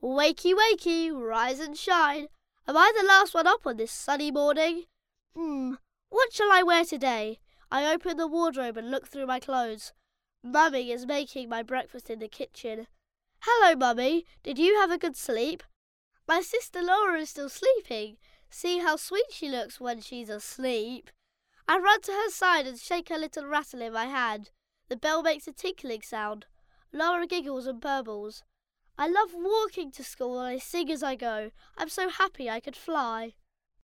Wakey, wakey, rise and shine. Am I the last one up on this sunny morning? What shall I wear today? I open the wardrobe and look through my clothes. Mummy is making my breakfast in the kitchen. Hello, Mummy. Did you have a good sleep? My sister Laura is still sleeping. See how sweet she looks when she's asleep. I run to her side and shake her little rattle in my hand. The bell makes a tinkling sound. Laura giggles and burbles. I love walking to school and I sing as I go. I'm so happy I could fly.